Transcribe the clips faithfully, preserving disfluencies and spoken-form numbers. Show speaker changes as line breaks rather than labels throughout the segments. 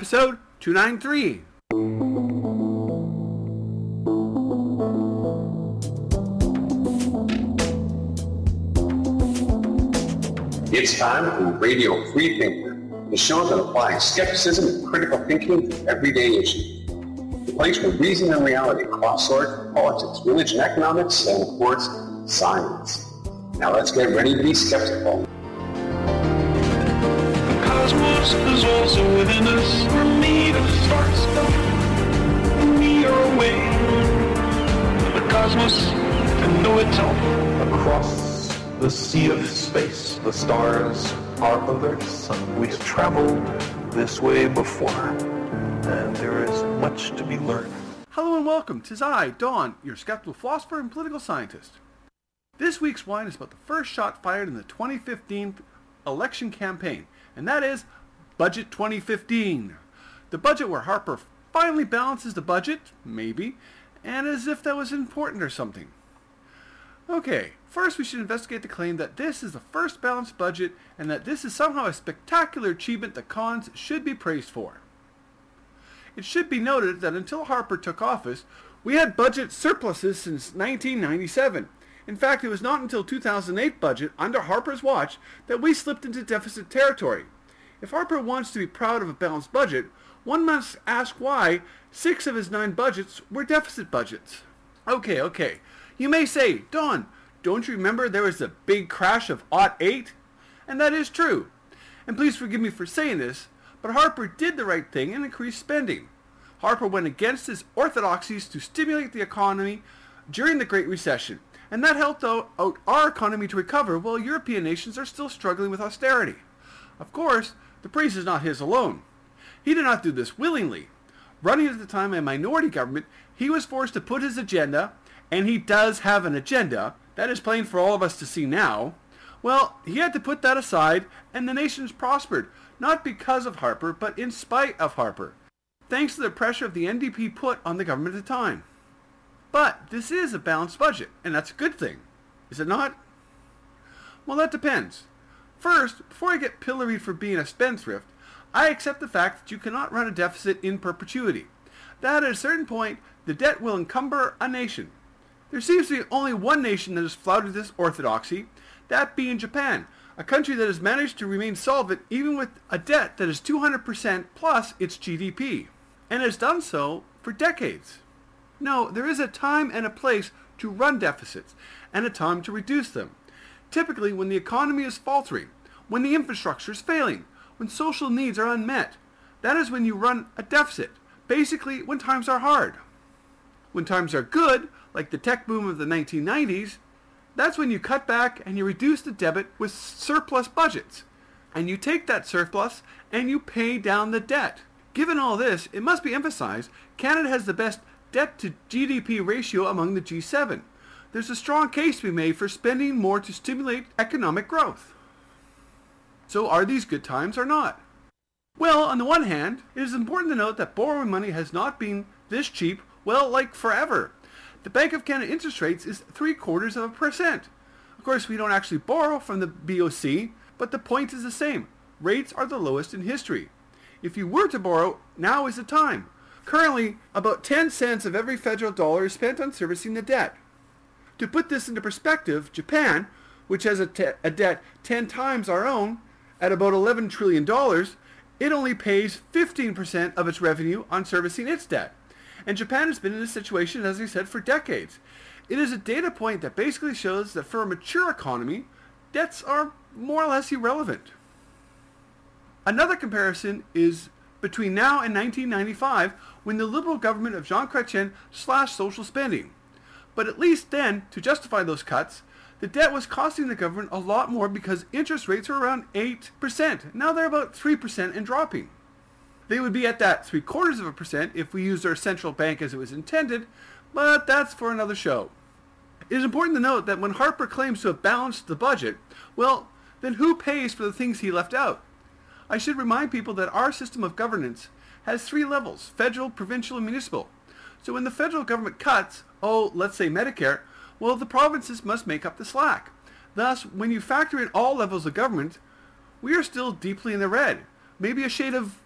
episode two ninety-three.
It's time for Radio Free Thinker, the show that applies skepticism and critical thinking to everyday issues. The place where reason and reality cross swords, politics, religion, economics, and of course, science. Now let's get ready to be skeptical.
The cosmos is also within us. We're made of stars. We are away from the cosmos to know it all.
Across the sea of space, the stars are others, and we have traveled this way before, and there is much to be learned.
Hello and welcome. 'Tis I, Don, your skeptical philosopher and political scientist. This week's wine is about the first shot fired in the twenty fifteen election campaign, and that is Budget twenty fifteen. The budget where Harper finally balances the budget, maybe, and as if that was important or something. Okay, first we should investigate the claim that this is the first balanced budget and that this is somehow a spectacular achievement that cons should be praised for. It should be noted that until Harper took office, we had budget surpluses since nineteen ninety-seven. In fact, it was not until two thousand eight budget, under Harper's watch, that we slipped into deficit territory. If Harper wants to be proud of a balanced budget, one must ask why six of his nine budgets were deficit budgets. Okay, okay. You may say, Don, don't you remember there was a big crash of oh eight? And that is true. And please forgive me for saying this, but Harper did the right thing and increased spending. Harper went against his orthodoxies to stimulate the economy during the Great Recession, and that helped out, out our economy to recover while European nations are still struggling with austerity. Of course, the praise is not his alone. He did not do this willingly. Running at the time a minority government, he was forced to put his agenda, and he does have an agenda, that is plain for all of us to see now. Well, he had to put that aside, and the nations prospered, not because of Harper, but in spite of Harper, thanks to the pressure of the N D P put on the government at the time. But this is a balanced budget, and that's a good thing, is it not? Well, that depends. First, before I get pilloried for being a spendthrift, I accept the fact that you cannot run a deficit in perpetuity. That at a certain point, the debt will encumber a nation. There seems to be only one nation that has flouted this orthodoxy, that being Japan, a country that has managed to remain solvent even with a debt that is two hundred percent plus its G D P, and has done so for decades. No, there is a time and a place to run deficits, and a time to reduce them. Typically when the economy is faltering, when the infrastructure is failing, when social needs are unmet, that is when you run a deficit, basically when times are hard. When times are good, like the tech boom of the nineteen nineties, that's when you cut back and you reduce the debit with surplus budgets. And you take that surplus and you pay down the debt. Given all this, it must be emphasized, Canada has the best debt to G D P ratio among the G seven. There's a strong case to be made for spending more to stimulate economic growth. So are these good times or not? Well, on the one hand, it is important to note that borrowing money has not been this cheap, well, like forever. The Bank of Canada interest rates is three quarters of a percent. Of course, we don't actually borrow from the B O C, but the point is the same. Rates are the lowest in history. If you were to borrow, now is the time. Currently, about ten cents of every federal dollar is spent on servicing the debt. To put this into perspective, Japan, which has a, te- a debt ten times our own, at about eleven trillion dollars, it only pays fifteen percent of its revenue on servicing its debt. And Japan has been in this situation, as I said, for decades. It is a data point that basically shows that for a mature economy, debts are more or less irrelevant. Another comparison is between now and nineteen ninety-five, when the Liberal government of Jean Chrétien slashed social spending. But at least then, to justify those cuts, the debt was costing the government a lot more because interest rates were around eight percent. Now they're about three percent and dropping. They would be at that three quarters of a percent if we used our central bank as it was intended, but that's for another show. It is important to note that when Harper claims to have balanced the budget, well, then who pays for the things he left out? I should remind people that our system of governance has three levels, federal, provincial, and municipal. So when the federal government cuts, oh, let's say Medicare, well, the provinces must make up the slack. Thus, when you factor in all levels of government, we are still deeply in the red, maybe a shade of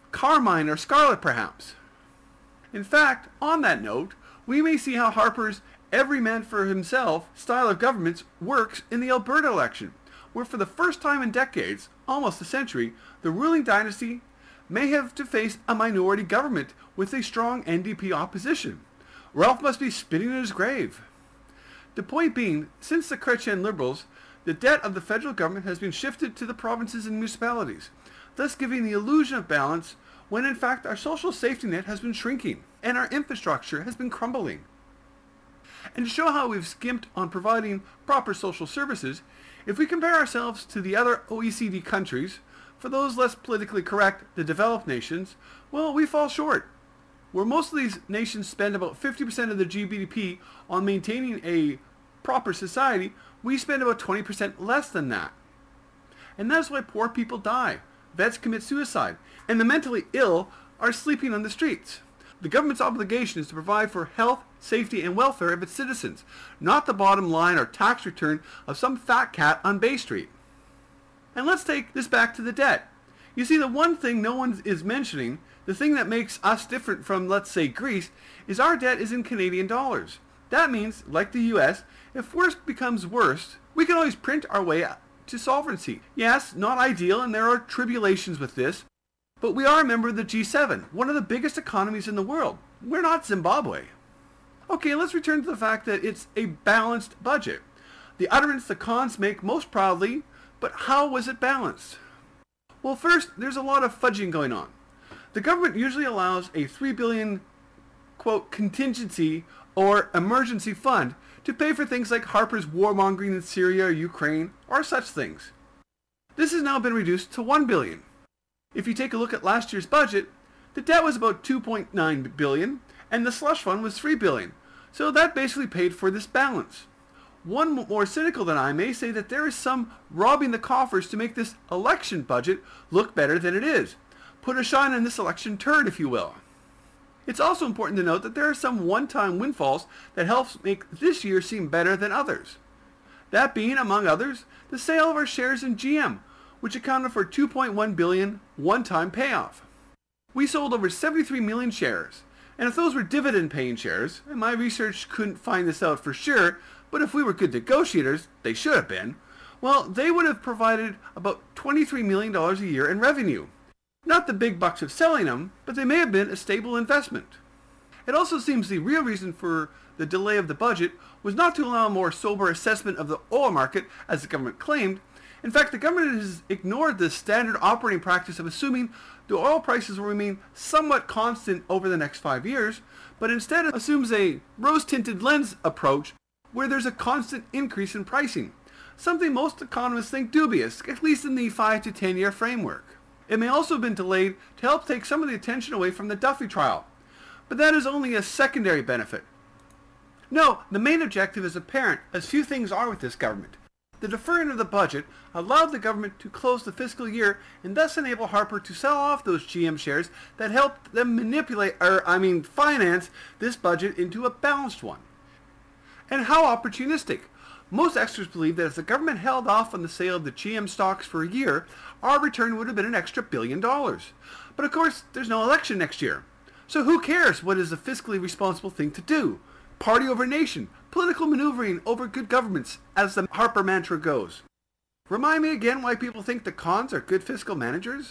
Carmine or Scarlet perhaps. In fact, on that note, we may see how Harper's every man for himself style of government works in the Alberta election, where for the first time in decades, almost a century, the ruling dynasty may have to face a minority government with a strong N D P opposition. Ralph must be spitting in his grave. The point being, since the Chrétien Liberals, the debt of the federal government has been shifted to the provinces and municipalities, thus giving the illusion of balance when in fact our social safety net has been shrinking and our infrastructure has been crumbling. And to show how we've skimped on providing proper social services, if we compare ourselves to the other O E C D countries, for those less politically correct, the developed nations, well, we fall short. Where most of these nations spend about fifty percent of their G D P on maintaining a proper society, we spend about twenty percent less than that. And that's why poor people die, vets commit suicide, and the mentally ill are sleeping on the streets. The government's obligation is to provide for health, safety, and welfare of its citizens, not the bottom line or tax return of some fat cat on Bay Street. And let's take this back to the debt. You see, the one thing no one is mentioning, the thing that makes us different from, let's say, Greece, is our debt is in Canadian dollars. That means, like the U S, if worse becomes worse, we can always print our way to sovereignty. Yes, not ideal, and there are tribulations with this, but we are a member of the G seven, one of the biggest economies in the world. We're not Zimbabwe. Okay, let's return to the fact that it's a balanced budget. The utterance the cons make most proudly, but how was it balanced? Well, first, there's a lot of fudging going on. The government usually allows a three billion dollars, quote, contingency or emergency fund to pay for things like Harper's warmongering in Syria or Ukraine, or such things. This has now been reduced to one billion dollars. If you take a look at last year's budget, the debt was about two point nine billion dollars, and the slush fund was three billion dollars. So that basically paid for this balance. One more cynical than I may say that there is some robbing the coffers to make this election budget look better than it is. Put a shine on this election turd, if you will. It's also important to note that there are some one-time windfalls that helps make this year seem better than others. That being, among others, the sale of our shares in G M, which accounted for two point one billion dollars one-time payoff. We sold over seventy-three million shares, and if those were dividend-paying shares, and my research couldn't find this out for sure, but if we were good negotiators, they should have been, well, they would have provided about twenty-three million dollars a year in revenue. Not the big bucks of selling them, but they may have been a stable investment. It also seems the real reason for the delay of the budget was not to allow a more sober assessment of the oil market, as the government claimed. In fact, the government has ignored the standard operating practice of assuming the oil prices will remain somewhat constant over the next five years, but instead assumes a rose-tinted lens approach where there's a constant increase in pricing, something most economists think dubious, at least in the five to ten year framework. It may also have been delayed to help take some of the attention away from the Duffy trial, but that is only a secondary benefit. No, the main objective is apparent, as few things are with this government. The deferring of the budget allowed the government to close the fiscal year and thus enable Harper to sell off those G M shares that helped them manipulate, or I mean finance, this budget into a balanced one. And how opportunistic! Most experts believe that if the government held off on the sale of the G M stocks for a year, our return would have been an extra billion dollars. But of course, there's no election next year. So who cares what is the fiscally responsible thing to do? Party over nation, political maneuvering over good governments, as the Harper mantra goes. Remind me again why people think the cons are good fiscal managers?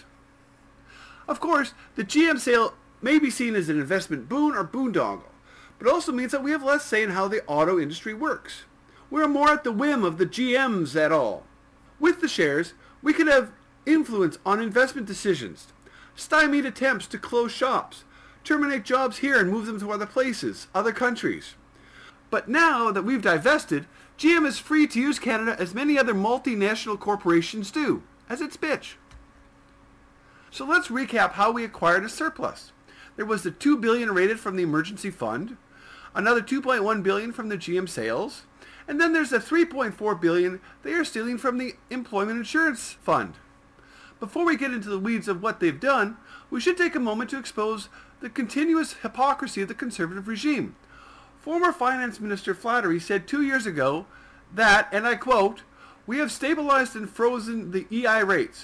Of course, the G M sale may be seen as an investment boon or boondoggle, but it also means that we have less say in how the auto industry works. We are more at the whim of the G Ms at all. With the shares, we could have influence on investment decisions, stymied attempts to close shops, terminate jobs here and move them to other places, other countries. But now that we've divested, G M is free to use Canada as many other multinational corporations do, as its bitch. So let's recap how we acquired a surplus. There was the two billion dollars rated from the emergency fund, another two point one billion dollars from the G M sales, and then there's the three point four billion dollars they are stealing from the employment insurance fund. Before we get into the weeds of what they've done, we should take a moment to expose the continuous hypocrisy of the Conservative regime. Former Finance Minister Flattery said two years ago that, and I quote, "We have stabilized and frozen the E I rates.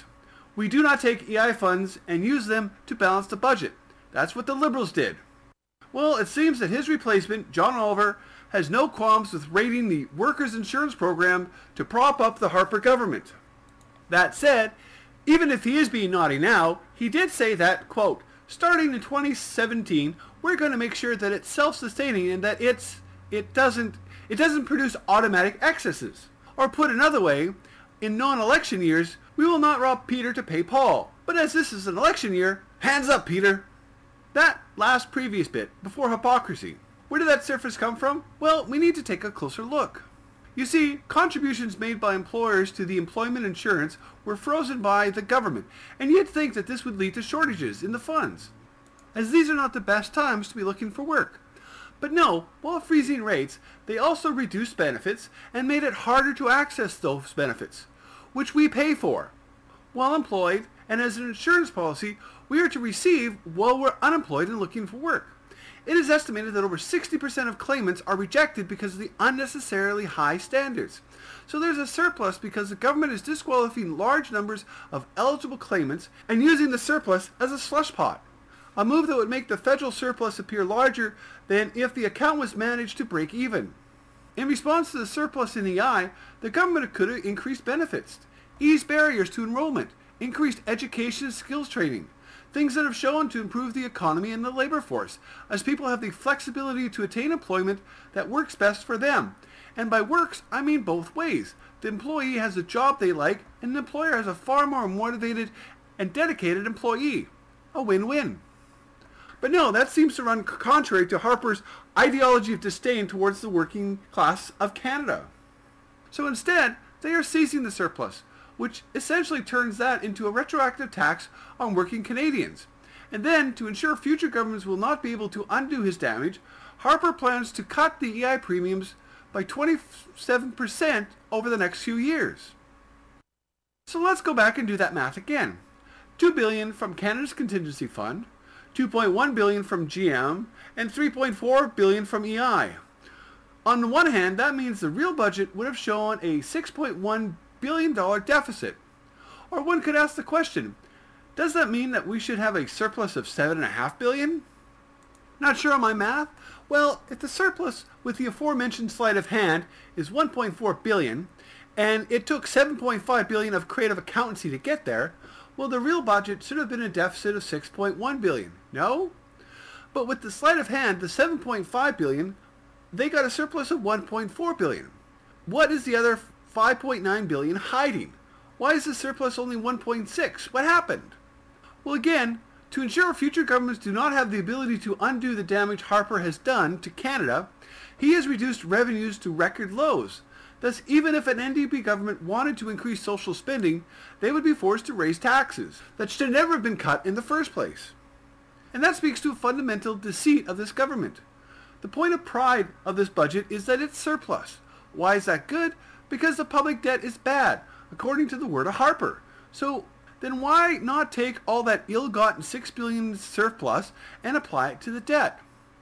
We do not take E I funds and use them to balance the budget. That's what the Liberals did. Well, it seems that his replacement, John Oliver, has no qualms with raiding the workers' insurance program to prop up the Harper government. That said, even if he is being naughty now, he did say that, quote, starting in twenty seventeen, we're going to make sure that it's self-sustaining and that it's it doesn't it doesn't produce automatic excesses. Or put another way, in non-election years, we will not rob Peter to pay Paul. But as this is an election year, hands up, Peter. That last previous bit, before hypocrisy. Where did that surface come from? Well, we need to take a closer look. You see, contributions made by employers to the employment insurance were frozen by the government, and you'd think that this would lead to shortages in the funds, as these are not the best times to be looking for work. But no, while freezing rates, they also reduced benefits and made it harder to access those benefits, which we pay for. While employed, and as an insurance policy, we are to receive while we're unemployed and looking for work. It is estimated that over sixty percent of claimants are rejected because of the unnecessarily high standards. So there's a surplus because the government is disqualifying large numbers of eligible claimants and using the surplus as a slush pot. A move that would make the federal surplus appear larger than if the account was managed to break even. In response to the surplus in E I, the government could have increased benefits, eased barriers to enrollment, increased education and skills training, things that have shown to improve the economy and the labor force, as people have the flexibility to attain employment that works best for them. And by works, I mean both ways. The employee has a job they like, and the employer has a far more motivated and dedicated employee. A win-win. But no, that seems to run contrary to Harper's ideology of disdain towards the working class of Canada. So instead, they are seizing the surplus, which essentially turns that into a retroactive tax on working Canadians. And then, to ensure future governments will not be able to undo his damage, Harper plans to cut the E I premiums by twenty-seven percent over the next few years. So let's go back and do that math again. two billion dollars from Canada's Contingency Fund, two point one billion dollars from G M, and three point four billion dollars from E I. On the one hand, that means the real budget would have shown a six point one billion dollars deficit. Or one could ask the question, does that mean that we should have a surplus of seven point five billion dollars? Not sure on my math? Well, if the surplus with the aforementioned sleight of hand is one point four billion dollars, and it took seven point five billion dollars of creative accountancy to get there, well, the real budget should have been a deficit of six point one billion dollars, no? But with the sleight of hand, the seven point five billion dollars, they got a surplus of one point four billion dollars. What is the other five point nine billion dollars hiding? Why is the surplus only one point six? What happened? Well, again, to ensure future governments do not have the ability to undo the damage Harper has done to Canada, he has reduced revenues to record lows. Thus, even if an N D P government wanted to increase social spending, they would be forced to raise taxes that should never have been cut in the first place. And that speaks to a fundamental deceit of this government. The point of pride of this budget is that it's surplus. Why is that good? Because the public debt is bad, according to the word of Harper. So then why not take all that ill-gotten six billion dollars surplus and apply it to the debt?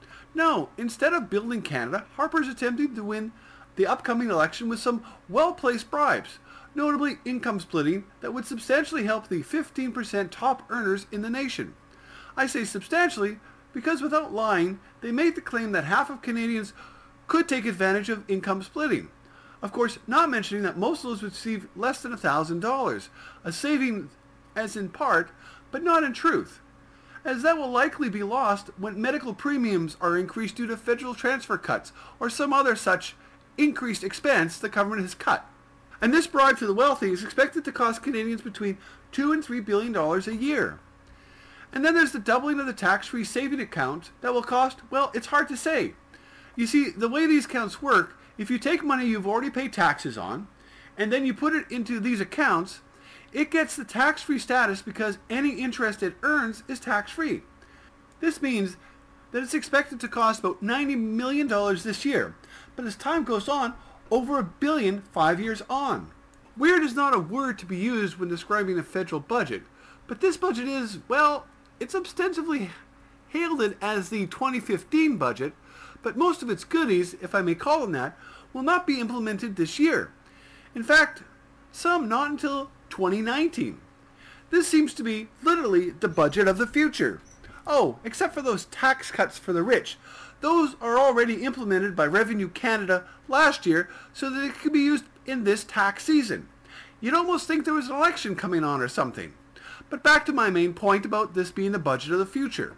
No, instead of building Canada, Harper's attempting to win the upcoming election with some well-placed bribes, notably income splitting that would substantially help the fifteen percent top earners in the nation. I say substantially because without lying, they made the claim that half of Canadians could take advantage of income splitting. Of course, not mentioning that most of those would receive less than one thousand dollars, a saving as in part, but not in truth, as that will likely be lost when medical premiums are increased due to federal transfer cuts or some other such increased expense the government has cut. And this bribe to the wealthy is expected to cost Canadians between two and three billion dollars a year. And then there's the doubling of the tax-free saving account that will cost, well, it's hard to say. You see, the way these accounts work, if you take money you've already paid taxes on, and then you put it into these accounts, it gets the tax-free status because any interest it earns is tax-free. This means that it's expected to cost about ninety million dollars this year, but as time goes on, over a billion five years on. Weird is not a word to be used when describing a federal budget, but this budget is, well, it's ostensibly hailed it as the twenty fifteen budget, but most of its goodies, if I may call them that, will not be implemented this year. In fact, some not until twenty nineteen. This seems to be literally the budget of the future. Oh, except for those tax cuts for the rich. Those are already implemented by Revenue Canada last year so that it could be used in this tax season. You'd almost think there was an election coming on or something. But back to my main point about this being the budget of the future.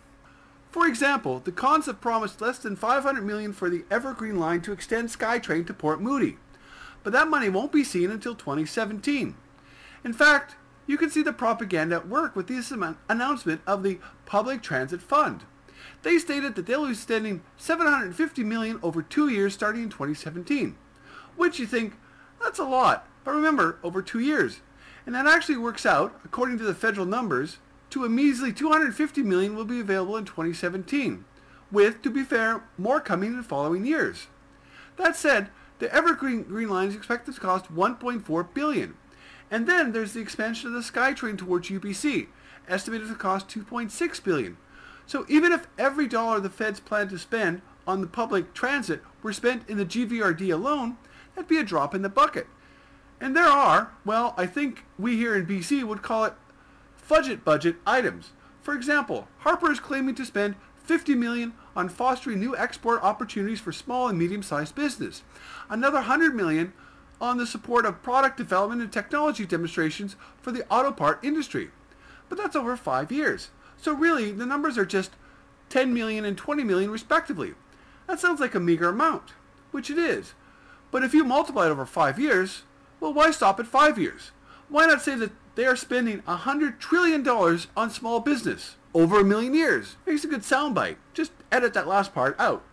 For example, the Cons have promised less than five hundred million dollars for the Evergreen Line to extend SkyTrain to Port Moody. But that money won't be seen until twenty seventeen. In fact, you can see the propaganda at work with this announcement of the Public Transit Fund. They stated that they'll be spending seven hundred fifty million dollars over two years starting in twenty seventeen. Which you think, that's a lot, but remember, over two years. And that actually works out, according to the federal numbers, to a measly two hundred fifty million dollars will be available in twenty seventeen, with, to be fair, more coming in the following years. That said, the Evergreen Green Line is expected to cost one point four billion dollars. And then there's the expansion of the SkyTrain towards U B C, estimated to cost two point six billion dollars. So even if every dollar the feds plan to spend on the public transit were spent in the G V R D alone, that'd be a drop in the bucket. And there are, well, I think we here in B C would call it fudget budget items. For example, Harper is claiming to spend fifty million dollars on fostering new export opportunities for small and medium-sized business. Another one hundred million dollars on the support of product development and technology demonstrations for the auto part industry. But that's over five years. So really, the numbers are just ten million dollars and twenty million dollars respectively. That sounds like a meager amount, which it is. But if you multiply it over five years, well, why stop at five years? Why not say that they are spending one hundred trillion dollars on small business over a million years? Makes a good soundbite. Just edit that last part out.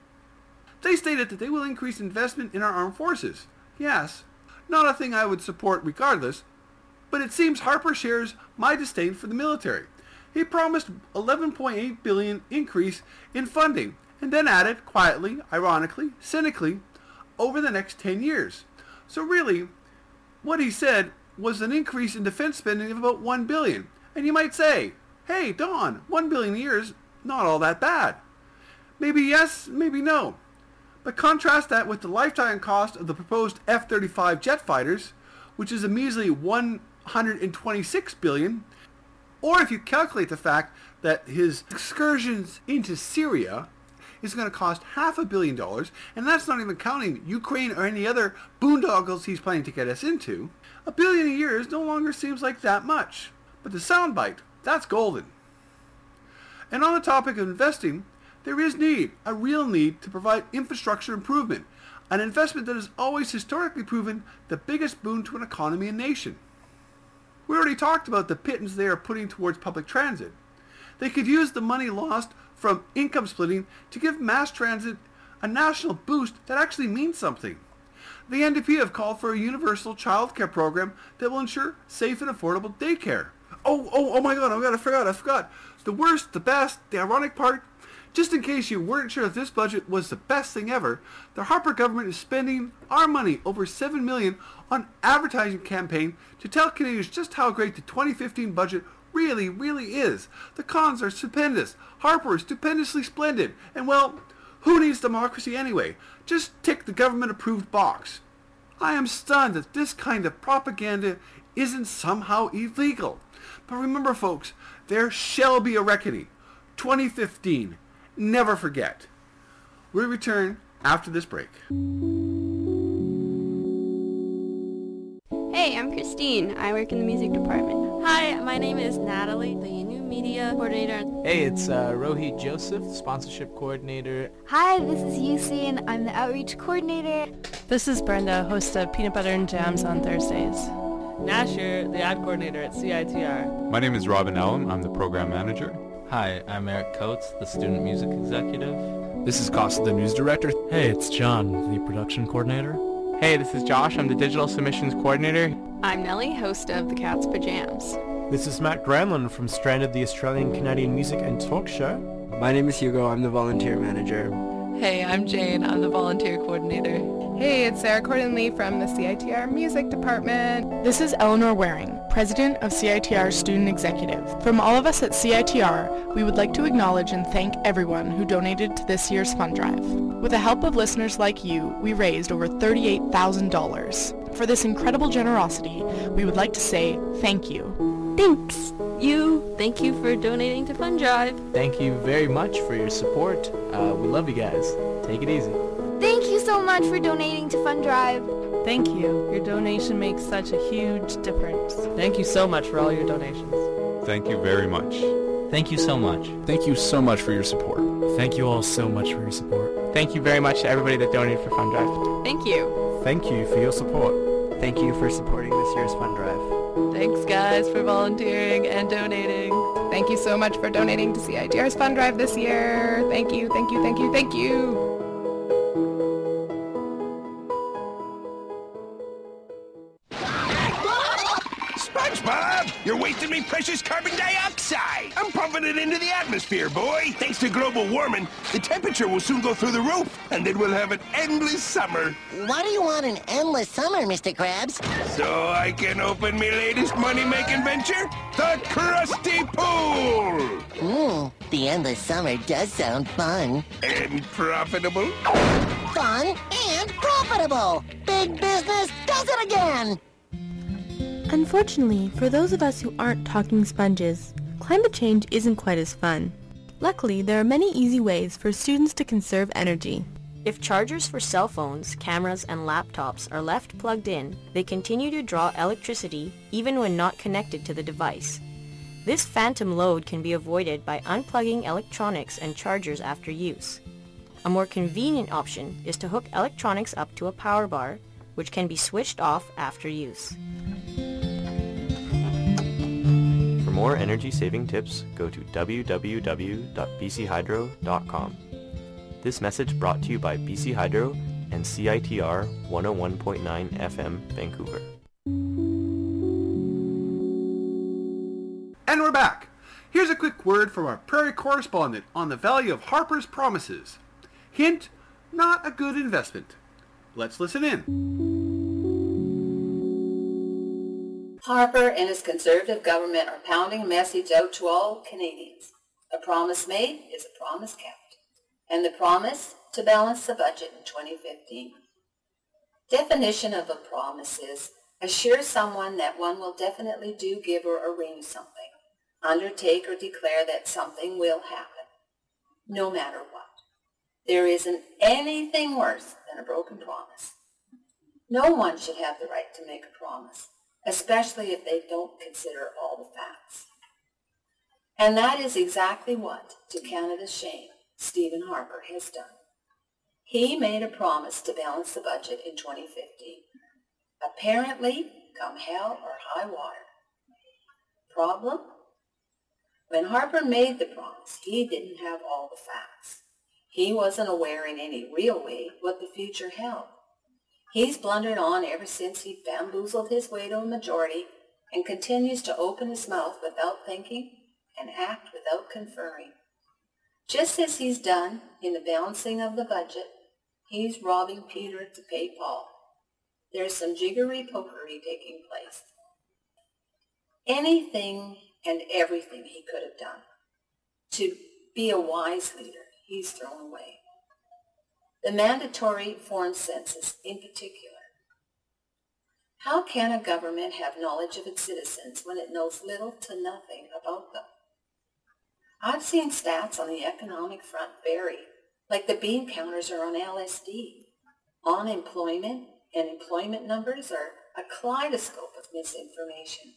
They stated that they will increase investment in our armed forces. Yes, not a thing I would support regardless, but it seems Harper shares my disdain for the military. He promised eleven point eight billion dollars increase in funding, and then added, quietly, ironically, cynically, over the next ten years. So really, what he said was an increase in defense spending of about one billion dollars. And you might say, hey, Don, one billion dollars a year is not all that bad. Maybe yes, maybe no. But contrast that with the lifetime cost of the proposed F thirty-five jet fighters, which is a measly one hundred twenty-six billion dollars, or if you calculate the fact that his excursions into Syria is going to cost half a billion dollars, and that's not even counting Ukraine or any other boondoggles he's planning to get us into, a billion a year no longer seems like that much. But the soundbite, that's golden. And on the topic of investing, there is need, a real need, to provide infrastructure improvement, an investment that has always historically proven the biggest boon to an economy and nation. We already talked about the pittance they are putting towards public transit. They could use the money lost from income splitting to give mass transit a national boost that actually means something. The N D P have called for a universal childcare program that will ensure safe and affordable daycare. Oh, oh, oh my god, oh my god, I forgot, I forgot. The worst, the best, the ironic part, just in case you weren't sure if this budget was the best thing ever, the Harper government is spending our money, over seven million dollars, on advertising campaign to tell Canadians just how great the twenty fifteen budget really, really is. The Cons are stupendous. Harper is stupendously splendid. And well, who needs democracy anyway? Just tick the government-approved box. I am stunned that this kind of propaganda isn't somehow illegal. But remember, folks, there shall be a reckoning. twenty fifteen. Never forget. We return after this break.
Hey, I'm Christine. I work in the music department.
Hi, my name is Natalie, the new media coordinator.
Hey, it's uh, Rohit Joseph, sponsorship coordinator.
Hi, this is Yusi, and I'm the outreach coordinator.
This is Brenda, host of Peanut Butter and Jams on Thursdays.
Nasher, the ad coordinator at C I T R.
My name is Robin Allen. I'm the program manager.
Hi, I'm Eric Coates, the student music executive.
This is Costa, the news director.
Hey, it's John, the production coordinator.
Hey, this is Josh. I'm the digital submissions coordinator.
I'm Nellie, host of the Cat's Pajamas.
This is Matt Granlund from Stranded, the Australian Canadian music and talk show.
My name is Hugo. I'm the volunteer manager.
Hey, I'm Jane. I'm the volunteer coordinator.
Hey, it's Sarah Corden-Lee from the C I T R Music Department.
This is Eleanor Waring, President of C I T R Student Executive. From all of us at C I T R, we would like to acknowledge and thank everyone who donated to this year's fund drive. With the help of listeners like you, we raised over thirty-eight thousand dollars. For this incredible generosity, we would like to say thank you.
Thanks, you. Thank you for donating to Fund Drive.
Thank you very much for your support. Uh, we love you guys. Take it easy.
Thank you so much for donating to Fund Drive.
Thank you. Your donation makes such a huge difference.
Thank you so much for all your donations.
Thank you very much.
Thank you so much.
Thank you so much for your support.
Thank you all so much for your support.
Thank you very much to everybody that donated for Fund Drive.
Thank you.
Thank you for your support.
Thank you for supporting this year's Fund Drive.
Thanks, guys, for volunteering and donating.
Thank you so much for donating to C I T R's Fund Drive this year. Thank you, thank you, thank you, thank you.
SpongeBob, you're wasting me precious carbon dioxide. I'm pumping it into the atmosphere, boy. Thanks to global warming, the temperature will soon go through the roof, and then we'll have an endless summer.
Why do you want an endless summer, Mister Krabs?
So I can open me latest money-making venture, the Krusty Pool.
Hmm, the endless summer does sound fun.
And profitable.
Fun and profitable. Big business does it again.
Unfortunately, for those of us who aren't talking sponges, climate change isn't quite as fun. Luckily, there are many easy ways for students to conserve energy.
If chargers for cell phones, cameras, and laptops are left plugged in, they continue to draw electricity even when not connected to the device. This phantom load can be avoided by unplugging electronics and chargers after use. A more convenient option is to hook electronics up to a power bar, which can be switched off after use.
For more energy-saving tips, go to w w w dot b c hydro dot com. This message brought to you by B C Hydro and C I T R one oh one point nine F M Vancouver.
And we're back. Here's a quick word from our Prairie correspondent on the value of Harper's promises. Hint, not a good investment. Let's listen in.
Harper and his Conservative government are pounding a message out to all Canadians. A promise made is a promise kept. And the promise to balance the budget in twenty fifteen. Definition of a promise is assure someone that one will definitely do, give, or arrange something. Undertake or declare that something will happen, no matter what. There isn't anything worse than a broken promise. No one should have the right to make a promise, especially if they don't consider all the facts. And that is exactly what, to Canada's shame, Stephen Harper has done. He made a promise to balance the budget in twenty fifteen. Apparently, come hell or high water. Problem? When Harper made the promise, he didn't have all the facts. He wasn't aware in any real way what the future held. He's blundered on ever since he bamboozled his way to a majority and continues to open his mouth without thinking and act without conferring. Just as he's done in the balancing of the budget, he's robbing Peter to pay Paul. There's some jiggery-pokery taking place. Anything and everything he could have done to be a wise leader, he's thrown away. The mandatory foreign census in particular. How can a government have knowledge of its citizens when it knows little to nothing about them? I've seen stats on the economic front vary, like the bean counters are on L S D. Unemployment and employment numbers are a kaleidoscope of misinformation.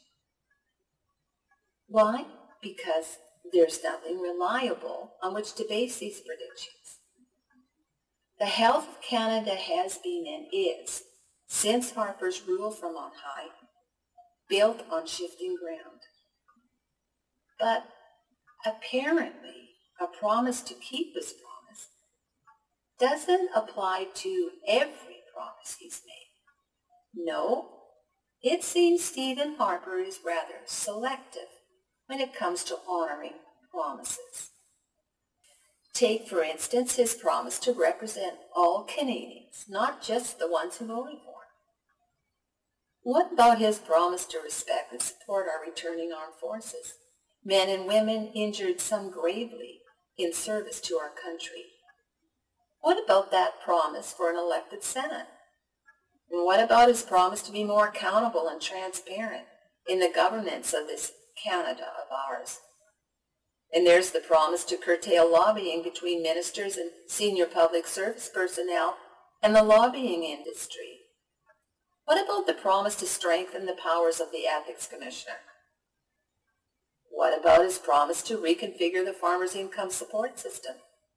Why? Because there's nothing reliable on which to base these predictions. The health of Canada has been and is, since Harper's rule from on high, built on shifting ground. But apparently, a promise to keep his promise doesn't apply to every promise he's made. No, it seems Stephen Harper is rather selective when it comes to honoring promises. Take, for instance, his promise to represent all Canadians, not just the ones who voted for him. What about his promise to respect and support our returning armed forces, men and women injured, some gravely, in service to our country? What about that promise for an elected Senate? And what about his promise to be more accountable and transparent in the governance of this Canada of ours. And there's the promise to curtail lobbying between ministers and senior public service personnel and the lobbying industry. What about the promise to strengthen the powers of the Ethics Commissioner? What about his promise to reconfigure the farmers' income support system?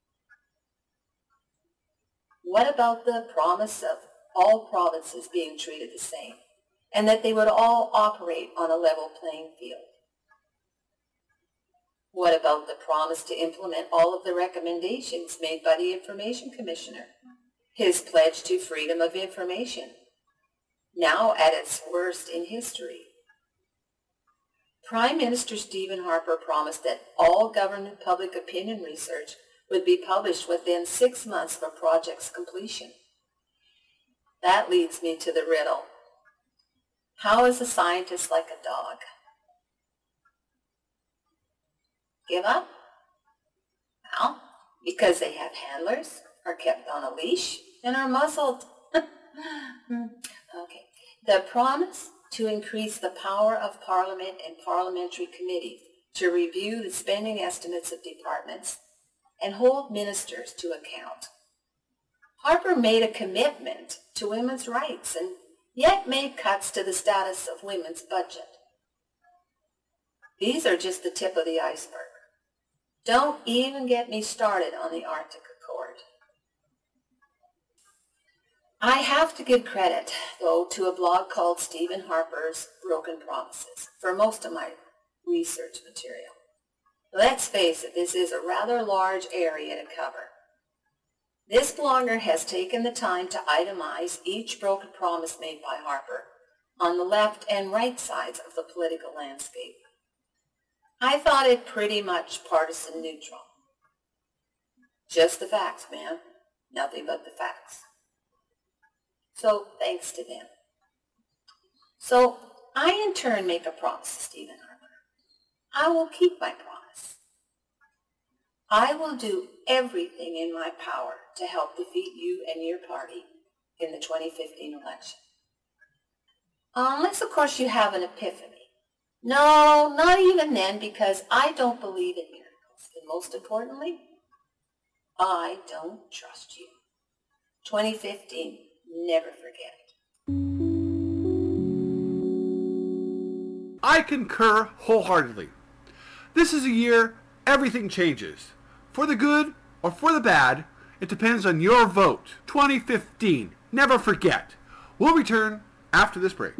What about the promise of all provinces being treated the same, and that they would all operate on a level playing field? What about the promise to implement all of the recommendations made by the Information Commissioner? His pledge to freedom of information, now at its worst in history. Prime Minister Stephen Harper promised that all government public opinion research would be published within six months from project's completion. That leads me to the riddle. How is a scientist like a dog? Give up? Well, because they have handlers, are kept on a leash, and are muzzled. Okay. The promise to increase the power of Parliament and parliamentary committees to review the spending estimates of departments and hold ministers to account. Harper made a commitment to women's rights and yet made cuts to the status of women's budget. These are just the tip of the iceberg. Don't even get me started on the Arctic Accord. I have to give credit, though, to a blog called Stephen Harper's Broken Promises for most of my research material. Let's face it, this is a rather large area to cover. This blogger has taken the time to itemize each broken promise made by Harper on the left and right sides of the political landscape. I thought it pretty much partisan neutral. Just the facts, man. Nothing but the facts. So, thanks to them. So, I in turn make a promise to Stephen Harper. I will keep my promise. I will do everything in my power to help defeat you and your party in the twenty fifteen election. Unless, of course, you have an epiphany. No, not even then, because I don't believe in miracles. And most importantly, I don't trust you. twenty fifteen, never forget it.
I concur wholeheartedly. This is a year everything changes. For the good or for the bad, it depends on your vote. twenty fifteen, never forget. We'll return after this break.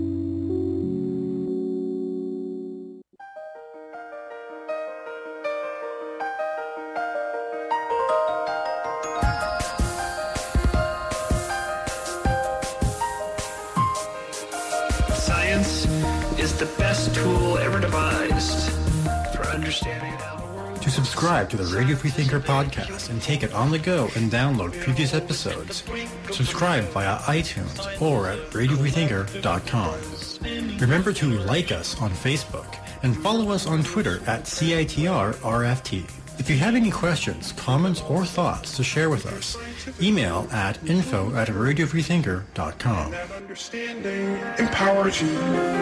The best tool ever devised for understanding how the world...
To subscribe to the Radio Freethinker podcast and take it on the go and download previous episodes, subscribe via iTunes or at radio freethinker dot com. Remember to like us on Facebook and follow us on Twitter at C I T R R F T. If you have any questions, comments, or thoughts to share with us, email at info at radio freethinker dot com.
That understanding empowers you.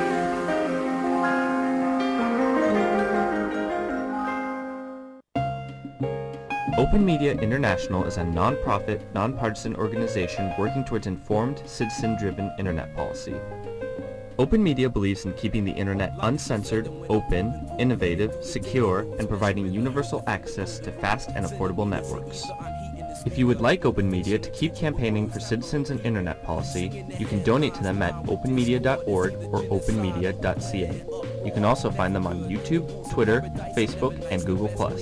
Open Media International is a non-profit, non-partisan organization working towards informed, citizen-driven internet policy. Open Media believes in keeping the internet uncensored, open, innovative, secure, and providing universal access to fast and affordable networks. If you would like Open Media to keep campaigning for citizens and internet policy, you can donate to them at open media dot org or open media dot c a. You can also find them on YouTube, Twitter, Facebook, and Google plus.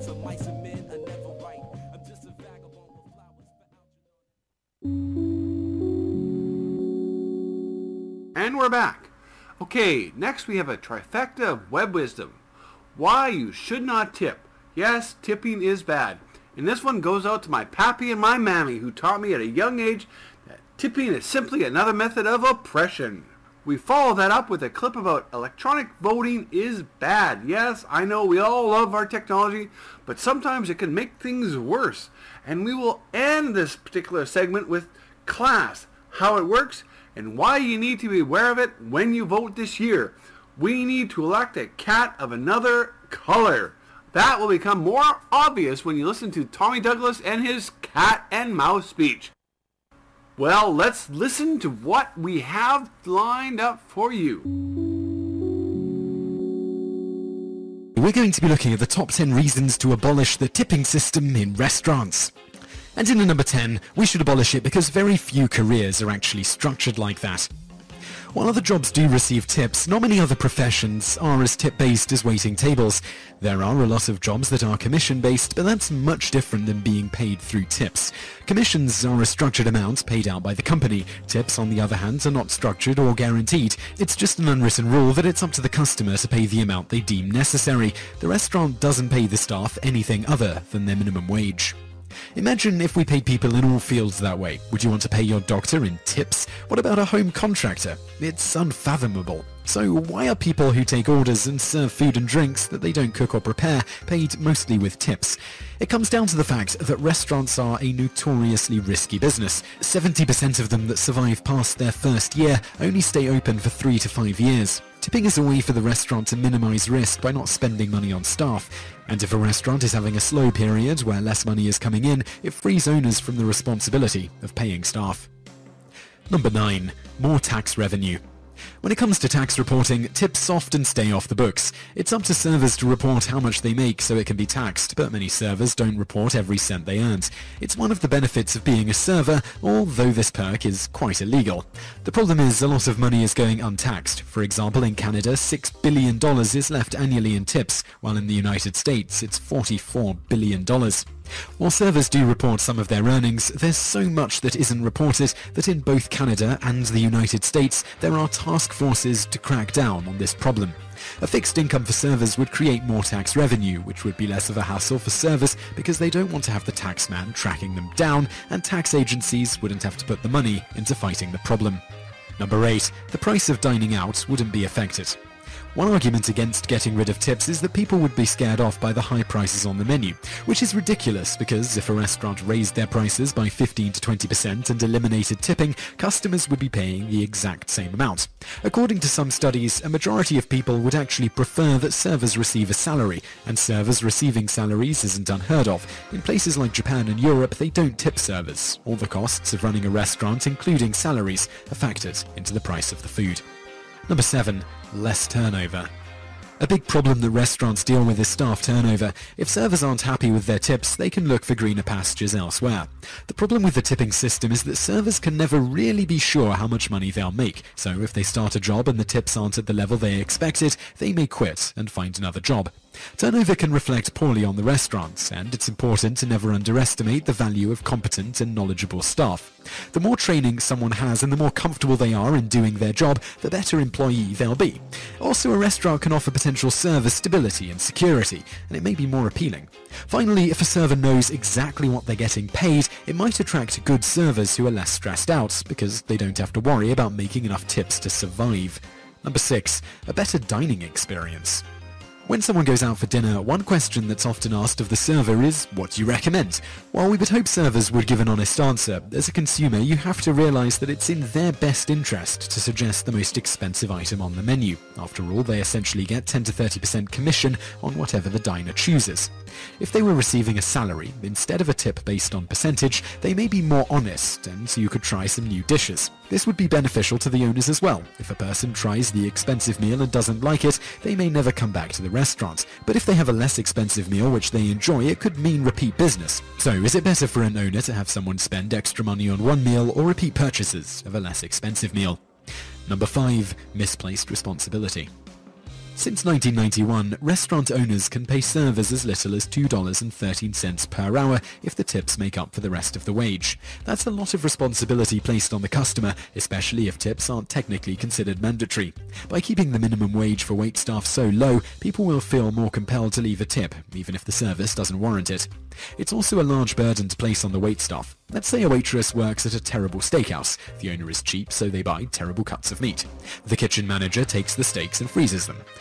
And we're back. Okay, next we have a trifecta of web wisdom. Why you should not tip. Yes, tipping is bad. And this one goes out to my pappy and my mammy, who taught me at a young age that tipping is simply another method of oppression. We follow that up with a clip about electronic voting is bad. Yes, I know we all love our technology, but sometimes it can make things worse. And we will end this particular segment with class, how it works, and why you need to be aware of it when you vote this year. we need to elect a cat of another color. That will become more obvious when you listen to Tommy Douglas and his cat and mouse speech. Well, let's listen to what we have lined up for you.
We're going to be looking at the top ten reasons to abolish the tipping system in restaurants. And in at number ten, we should abolish it because very few careers are actually structured like that. While other jobs do receive tips, not many other professions are as tip-based as waiting tables. There are a lot of jobs that are commission-based, but that's much different than being paid through tips. Commissions are a structured amount paid out by the company. Tips, on the other hand, are not structured or guaranteed. It's just an unwritten rule that it's up to the customer to pay the amount they deem necessary. The restaurant doesn't pay the staff anything other than their minimum wage. Imagine if we paid people in all fields that way. Would you want to pay your doctor in tips? What about a home contractor? It's unfathomable. So why are people who take orders and serve food and drinks that they don't cook or prepare paid mostly with tips? It comes down to the fact that restaurants are a notoriously risky business. seventy percent of them that survive past their first year only stay open for three to five years. Tipping is a way for the restaurant to minimise risk by not spending money on staff. And if a restaurant is having a slow period where less money is coming in, it frees owners from the responsibility of paying staff. Number nine. More tax revenue. When it comes to tax reporting, tips often stay off the books. It's up to servers to report how much they make so it can be taxed, but many servers don't report every cent they earned. It's one of the benefits of being a server, although this perk is quite illegal. The problem is a lot of money is going untaxed. For example, in Canada, six billion dollars is left annually in tips, while in the United States it's forty-four billion dollars. While servers do report some of their earnings, there's so much that isn't reported that in both Canada and the United States there are task forces to crack down on this problem. A fixed income for servers would create more tax revenue, which would be less of a hassle for servers because they don't want to have the taxman tracking them down, and tax agencies wouldn't have to put the money into fighting the problem. Number eight. The price of dining out wouldn't be affected. One argument against getting rid of tips is that people would be scared off by the high prices on the menu, which is ridiculous because if a restaurant raised their prices by fifteen to twenty percent and eliminated tipping, customers would be paying the exact same amount. According to some studies, a majority of people would actually prefer that servers receive a salary, and servers receiving salaries isn't unheard of. In places like Japan and Europe, they don't tip servers. All the costs of running a restaurant, including salaries, are factored into the price of the food. Number seven. Less turnover. A big problem that restaurants deal with is staff turnover. If servers aren't happy with their tips, they can look for greener pastures elsewhere. The problem with the tipping system is that servers can never really be sure how much money they'll make, so if they start a job and the tips aren't at the level they expected, they may quit and find another job. Turnover can reflect poorly on the restaurants, and it's important to never underestimate the value of competent and knowledgeable staff. The more training someone has and the more comfortable they are in doing their job, the better employee they'll be. Also, a restaurant can offer potential server stability and security, and it may be more appealing. Finally, if a server knows exactly what they're getting paid, it might attract good servers who are less stressed out, because they don't have to worry about making enough tips to survive. Number six. A better dining experience. When someone goes out for dinner, one question that's often asked of the server is, what do you recommend? While we would hope servers would give an honest answer, as a consumer you have to realise that it's in their best interest to suggest the most expensive item on the menu. After all, they essentially get ten to thirty percent commission on whatever the diner chooses. If they were receiving a salary, instead of a tip based on percentage, they may be more honest, and you could try some new dishes. This would be beneficial to the owners as well. If a person tries the expensive meal and doesn't like it, they may never come back to the restaurant. But if they have a less expensive meal which they enjoy, it could mean repeat business. So is it better for an owner to have someone spend extra money on one meal or repeat purchases of a less expensive meal? Number five. Misplaced responsibility. Since nineteen ninety-one, restaurant owners can pay servers as little as two dollars and thirteen cents per hour if the tips make up for the rest of the wage. That's a lot of responsibility placed on the customer, especially if tips aren't technically considered mandatory. By keeping the minimum wage for waitstaff so low, people will feel more compelled to leave a tip, even if the service doesn't warrant it. It's also a large burden to place on the waitstaff. Let's say a waitress works at a terrible steakhouse. The owner is cheap, so they buy terrible cuts of meat. The kitchen manager takes the steaks and freezes them.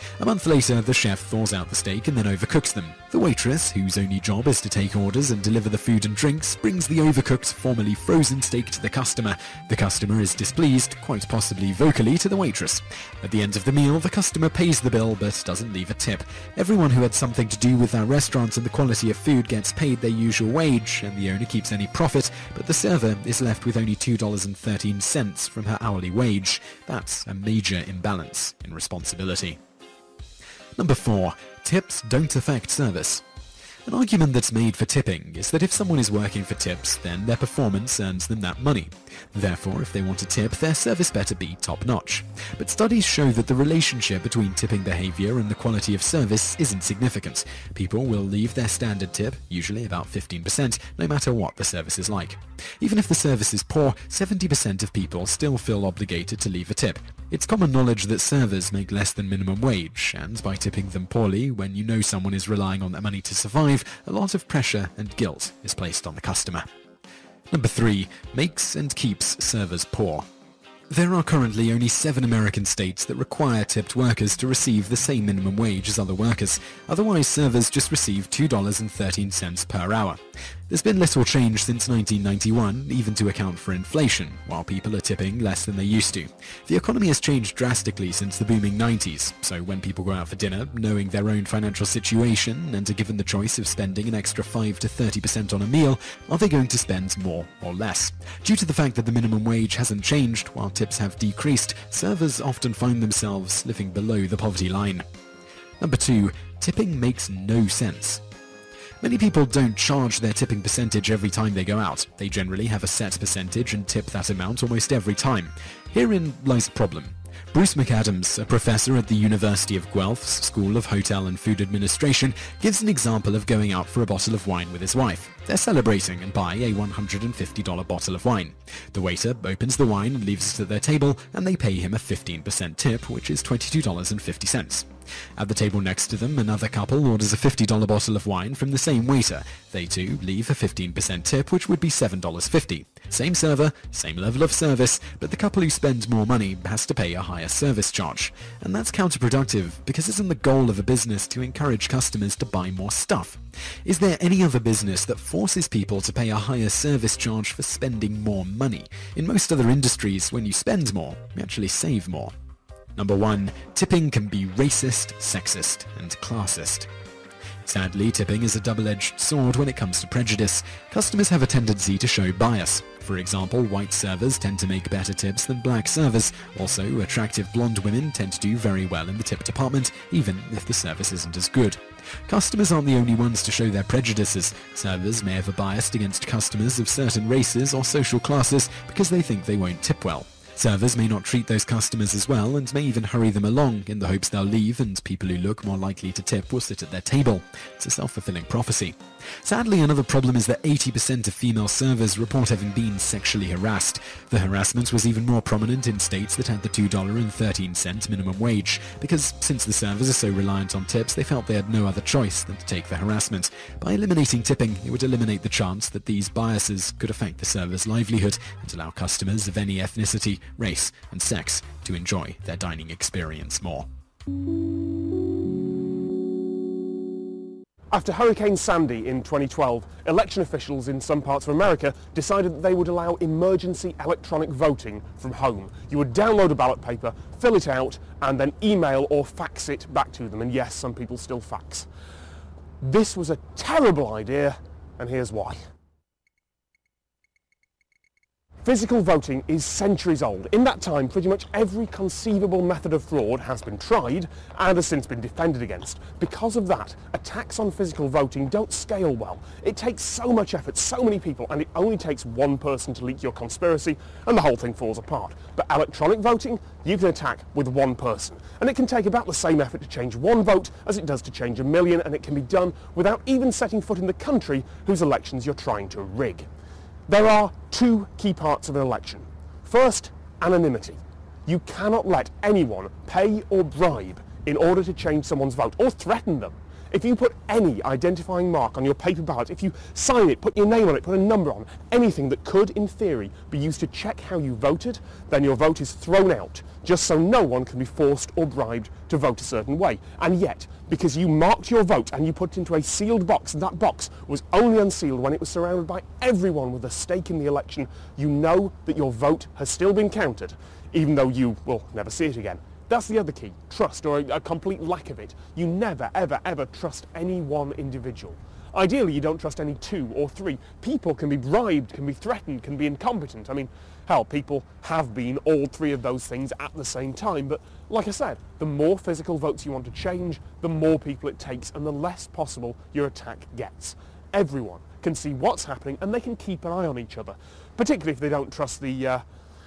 A month later, the chef thaws out the steak and then overcooks them. The waitress, whose only job is to take orders and deliver the food and drinks, brings the overcooked, formerly frozen steak to the customer. The customer is displeased, quite possibly vocally, to the waitress. At the end of the meal, the customer pays the bill but doesn't leave a tip. Everyone who had something to do with that restaurant and the quality of food gets paid their usual wage, and the owner keeps any profit, but the server is left with only two dollars and thirteen cents from her hourly wage. That's a major imbalance in responsibility. Number four. Tips don't affect service. An argument that's made for tipping is that if someone is working for tips, then their performance earns them that money. Therefore, if they want a tip, their service better be top-notch. But studies show that the relationship between tipping behavior and the quality of service isn't significant. People will leave their standard tip, usually about fifteen percent, no matter what the service is like. Even if the service is poor, seventy percent of people still feel obligated to leave a tip. It's common knowledge that servers make less than minimum wage, and by tipping them poorly when you know someone is relying on that money to survive, a lot of pressure and guilt is placed on the customer. Number three. Makes and keeps servers poor. There are currently only seven American states that require tipped workers to receive the same minimum wage as other workers. Otherwise, servers just receive two dollars and thirteen cents per hour. There's been little change since nineteen ninety-one, even to account for inflation, while people are tipping less than they used to. The economy has changed drastically since the booming nineties, so when people go out for dinner, knowing their own financial situation, and are given the choice of spending an extra five to thirty percent on a meal, are they going to spend more or less? Due to the fact that the minimum wage hasn't changed, while tips have decreased, servers often find themselves living below the poverty line. Number two. Tipping makes no sense. Many people don't charge their tipping percentage every time they go out. They generally have a set percentage and tip that amount almost every time. Herein lies the problem. Bruce McAdams, a professor at the University of Guelph's School of Hotel and Food Administration, gives an example of going out for a bottle of wine with his wife. They're celebrating and buy a one hundred fifty dollars bottle of wine. The waiter opens the wine and leaves it at their table, and they pay him a fifteen percent tip, which is twenty-two dollars and fifty cents. At the table next to them, another couple orders a fifty dollars bottle of wine from the same waiter. They too leave a fifteen percent tip, which would be seven dollars and fifty cents. Same server, same level of service, but the couple who spends more money has to pay a higher service charge. And that's counterproductive, because isn't the goal of a business to encourage customers to buy more stuff? Is there any other business that forces people to pay a higher service charge for spending more money? In most other industries, when you spend more, you actually save more. Number one. Tipping can be racist, sexist, and classist. Sadly, tipping is a double-edged sword when it comes to prejudice. Customers have a tendency to show bias. For example, white servers tend to make better tips than black servers. Also, attractive blonde women tend to do very well in the tip department, even if the service isn't as good. Customers aren't the only ones to show their prejudices. Servers may have a bias against customers of certain races or social classes because they think they won't tip well. Servers may not treat those customers as well and may even hurry them along in the hopes they'll leave and people who look more likely to tip will sit at their table. It's a self-fulfilling prophecy. Sadly, another problem is that eighty percent of female servers report having been sexually harassed. The harassment was even more prominent in states that had the two dollars and thirteen cents minimum wage, because since the servers are so reliant on tips, they felt they had no other choice than to take the harassment. By eliminating tipping, it would eliminate the chance that these biases could affect the server's livelihood and allow customers of any ethnicity, race, and sex to enjoy their dining experience more.
After Hurricane Sandy in twenty twelve, election officials in some parts of America decided that they would allow emergency electronic voting from home. You would download a ballot paper, fill it out, and then email or fax it back to them. And yes, some people still fax. This was a terrible idea, and here's why. Physical voting is centuries old. In that time, pretty much every conceivable method of fraud has been tried and has since been defended against. Because of that, attacks on physical voting don't scale well. It takes so much effort, so many people, and it only takes one person to leak your conspiracy and the whole thing falls apart. But electronic voting, you can attack with one person. And it can take about the same effort to change one vote as it does to change a million, and it can be done without even setting foot in the country whose elections you're trying to rig. There are two key parts of an election. First, anonymity. You cannot let anyone pay or bribe in order to change someone's vote or threaten them. If you put any identifying mark on your paper ballot, if you sign it, put your name on it, put a number on, anything that could, in theory, be used to check how you voted, then your vote is thrown out, just so no one can be forced or bribed to vote a certain way. And yet, because you marked your vote and you put it into a sealed box, and that box was only unsealed when it was surrounded by everyone with a stake in the election, you know that your vote has still been counted, even though you will never see it again. That's the other key, trust, or a, a complete lack of it. You never, ever, ever trust any one individual. Ideally, you don't trust any two or three. People can be bribed, can be threatened, can be incompetent. I mean, hell, people have been all three of those things at the same time. But like I said, the more physical votes you want to change, the more people it takes and the less possible your attack gets. Everyone can see what's happening and they can keep an eye on each other, particularly if they don't trust the, uh,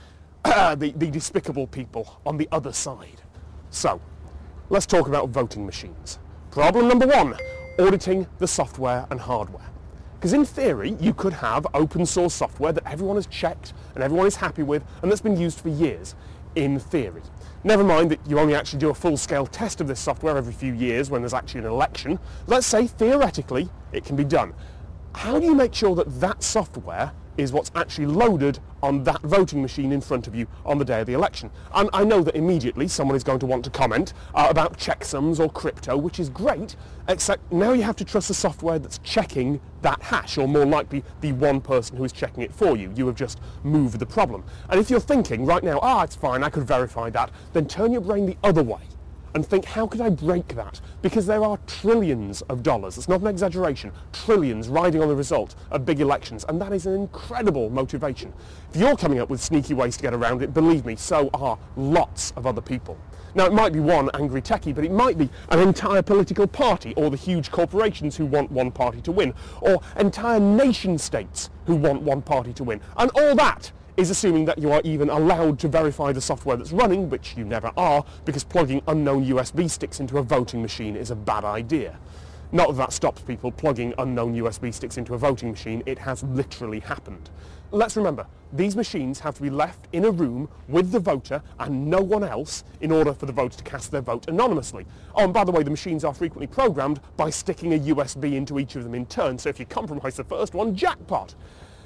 the, the despicable people on the other side. So, let's talk about voting machines. Problem number one, auditing the software and hardware. Because in theory, you could have open source software that everyone has checked and everyone is happy with and that's been used for years, in theory. Never mind that you only actually do a full-scale test of this software every few years when there's actually an election. Let's say, theoretically, it can be done. How do you make sure that that software is what's actually loaded on that voting machine in front of you on the day of the election? And I know that immediately someone is going to want to comment uh, about checksums or crypto, which is great, except now you have to trust the software that's checking that hash, or more likely the one person who is checking it for you. You have just moved the problem. And if you're thinking right now, ah, it's fine, I could verify that, then turn your brain the other way and think, how could I break that? Because there are trillions of dollars, it's not an exaggeration, trillions riding on the result of big elections, and that is an incredible motivation. If you're coming up with sneaky ways to get around it, believe me, so are lots of other people. Now, it might be one angry techie, but it might be an entire political party, or the huge corporations who want one party to win, or entire nation states who want one party to win, and all that is assuming that you are even allowed to verify the software that's running, which you never are, because plugging unknown U S B sticks into a voting machine is a bad idea. Not that that stops people plugging unknown U S B sticks into a voting machine, it has literally happened. Let's remember, these machines have to be left in a room with the voter and no one else in order for the voter to cast their vote anonymously. Oh, and by the way, the machines are frequently programmed by sticking a U S B into each of them in turn, so if you compromise the first one, jackpot.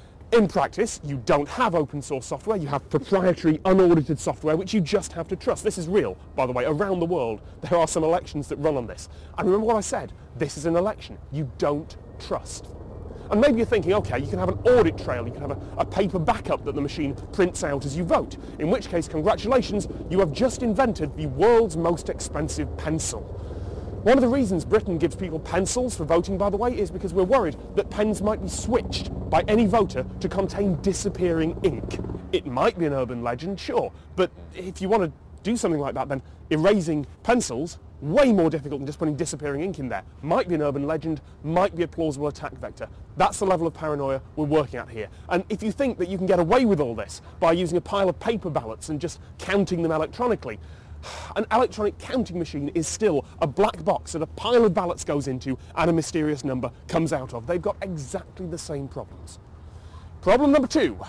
In practice, you don't have open source software, you have proprietary, unaudited software, which you just have to trust. This is real, by the way, around the world. There are some elections that run on this. And remember what I said, this is an election. You don't trust. And maybe you're thinking, okay, you can have an audit trail, you can have a, a paper backup that the machine prints out as you vote, in which case, congratulations, you have just invented the world's most expensive pencil. One of the reasons Britain gives people pencils for voting, by the way, is because we're worried that pens might be switched by any voter to contain disappearing ink. It might be an urban legend, sure, but if you want to do something like that, then erasing pencils, way more difficult than just putting disappearing ink in there. Might be an urban legend, might be a plausible attack vector. That's the level of paranoia we're working at here. And if you think that you can get away with all this by using a pile of paper ballots and just counting them electronically, an electronic counting machine is still a black box that a pile of ballots goes into and a mysterious number comes out of. They've got exactly the same problems. Problem number two,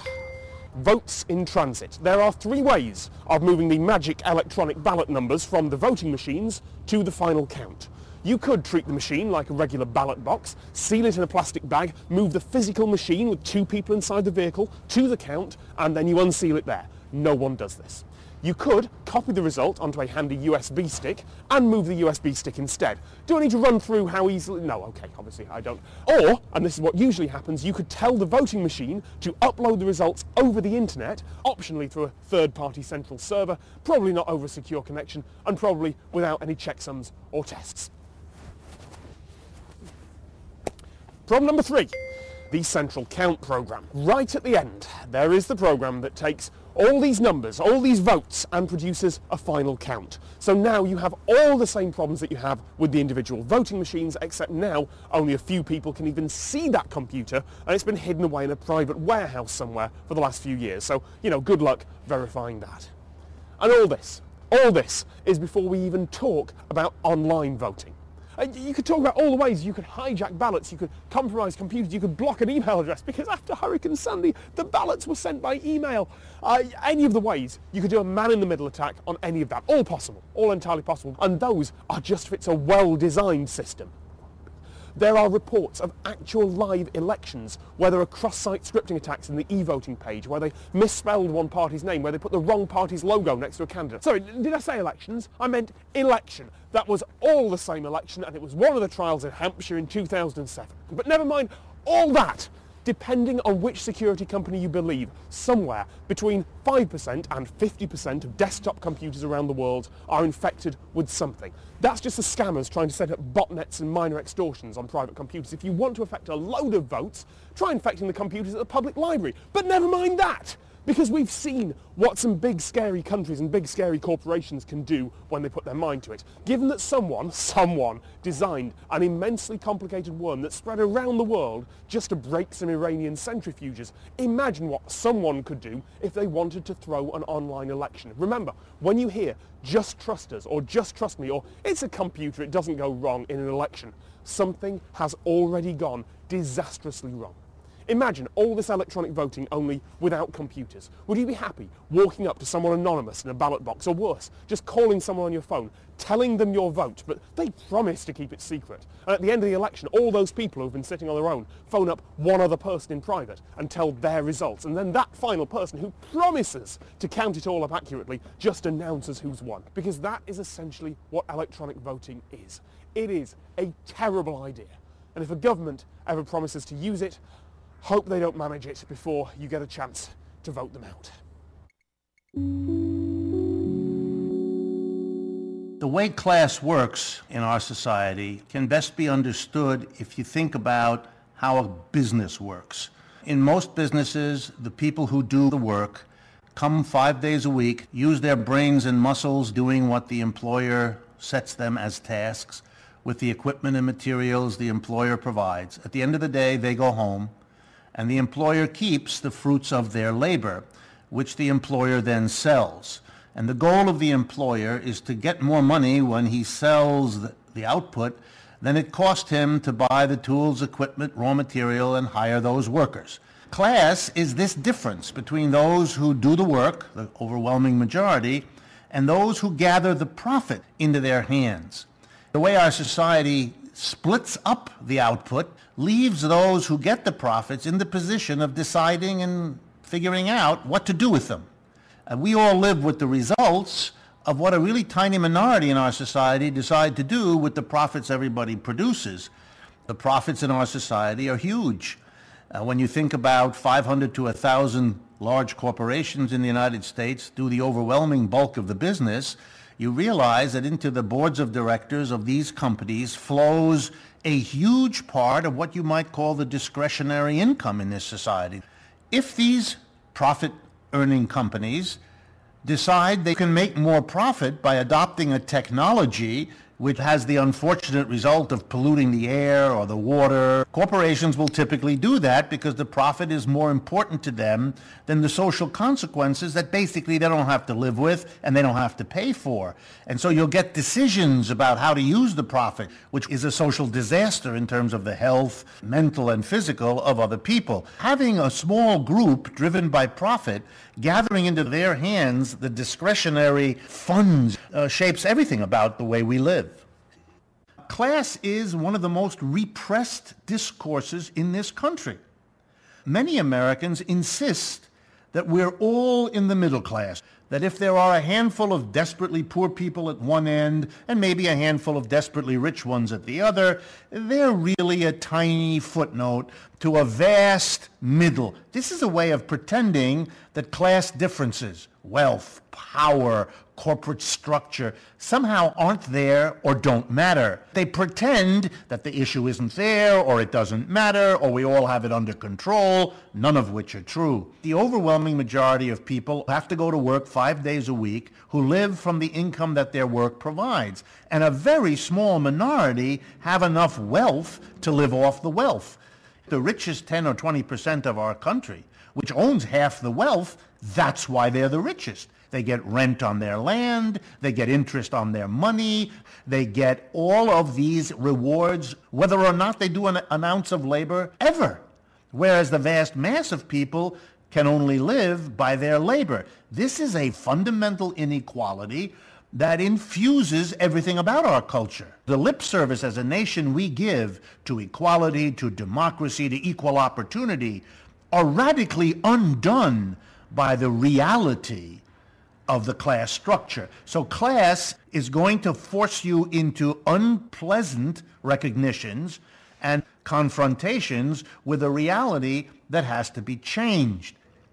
votes in transit. There are three ways of moving the magic electronic ballot numbers from the voting machines to the final count. You could treat the machine like a regular ballot box, seal it in a plastic bag, move the physical machine with two people inside the vehicle to the count, and then you unseal it there. No one does this. You could copy the result onto a handy U S B stick and move the U S B stick instead. Do I need to run through how easily? No, okay, obviously I don't. Or, and this is what usually happens, you could tell the voting machine to upload the results over the internet, optionally through a third-party central server, probably not over a secure connection, and probably without any checksums or tests. Problem number three, the central count program. Right at the end, there is the program that takes all these numbers, all these votes, and produces a final count. So now you have all the same problems that you have with the individual voting machines, except now only a few people can even see that computer, and it's been hidden away in a private warehouse somewhere for the last few years. So, you know, good luck verifying that. And all this, all this is before we even talk about online voting. You could talk about all the ways you could hijack ballots, you could compromise computers, you could block an email address, because after Hurricane Sandy, the ballots were sent by email. Uh, any of the ways you could do a man-in-the-middle attack on any of that. All possible, all entirely possible. And those are just if it's a well-designed system. There are reports of actual live elections where there are cross-site scripting attacks in the e-voting page, where they misspelled one party's name, where they put the wrong party's logo next to a candidate. Sorry, did I say elections? I meant election. That was all the same election, and it was one of the trials in Hampshire in two thousand seven. But never mind all that. Depending on which security company you believe, somewhere between five percent and fifty percent of desktop computers around the world are infected with something. That's just the scammers trying to set up botnets and minor extortions on private computers. If you want to affect a load of votes, try infecting the computers at the public library. But never mind that, because we've seen what some big scary countries and big scary corporations can do when they put their mind to it. Given that someone, someone, designed an immensely complicated worm that spread around the world just to break some Iranian centrifuges, imagine what someone could do if they wanted to throw an online election. Remember, when you hear just trust us or just trust me or it's a computer, it doesn't go wrong in an election, something has already gone disastrously wrong. Imagine all this electronic voting only without computers. Would you be happy walking up to someone anonymous in a ballot box, or worse, just calling someone on your phone, telling them your vote, but they promise to keep it secret? And at the end of the election, all those people who've been sitting on their own phone up one other person in private and tell their results. And then that final person who promises to count it all up accurately just announces who's won. Because that is essentially what electronic voting is. It is a terrible idea. And if a government ever promises to use it, hope they don't manage it before you get a chance to vote them out.
The way class works in our society can best be understood if you think about how a business works. In most businesses, the people who do the work come five days a week, use their brains and muscles doing what the employer sets them as tasks with the equipment and materials the employer provides. At the end of the day, they go home, and the employer keeps the fruits of their labor, which the employer then sells. And the goal of the employer is to get more money when he sells the, the output than it cost him to buy the tools, equipment, raw material, and hire those workers. Class is this difference between those who do the work, the overwhelming majority, and those who gather the profit into their hands. The way our society splits up the output leaves those who get the profits in the position of deciding and figuring out what to do with them. And we all live with the results of what a really tiny minority in our society decide to do with the profits everybody produces. The profits in our society are huge. Uh, when you think about five hundred to one thousand large corporations in the United States do the overwhelming bulk of the business, you realize that into the boards of directors of these companies flows a huge part of what you might call the discretionary income in this society. If these profit-earning companies decide they can make more profit by adopting a technology which has the unfortunate result of polluting the air or the water, corporations will typically do that because the profit is more important to them than the social consequences that basically they don't have to live with and they don't have to pay for. And so you'll get decisions about how to use the profit, which is a social disaster in terms of the health, mental and physical, of other people. Having a small group driven by profit gathering into their hands the discretionary funds uh, shapes everything about the way we live. Class is one of the most repressed discourses in this country. Many Americans insist that we're all in the middle class, that if there are a handful of desperately poor people at one end and maybe a handful of desperately rich ones at the other, they're really a tiny footnote to a vast middle. This is a way of pretending that class differences, wealth, power, corporate structure, somehow aren't there or don't matter. They pretend that the issue isn't there or it doesn't matter or we all have it under control, none of which are true. The overwhelming majority of people have to go to work five days a week who live from the income that their work provides. And a very small minority have enough wealth to live off the wealth. The richest ten or twenty percent of our country, which owns half the wealth, that's why they're the richest. They get rent on their land, they get interest on their money, they get all of these rewards, whether or not they do an, an ounce of labor ever. Whereas the vast mass of people can only live by their labor. This is a fundamental inequality that infuses everything about our culture. The lip service as a nation we give to equality, to democracy, to equal opportunity are radically undone by the reality of the class structure. So class is going to force you into unpleasant recognitions and confrontations with a reality that has to be changed.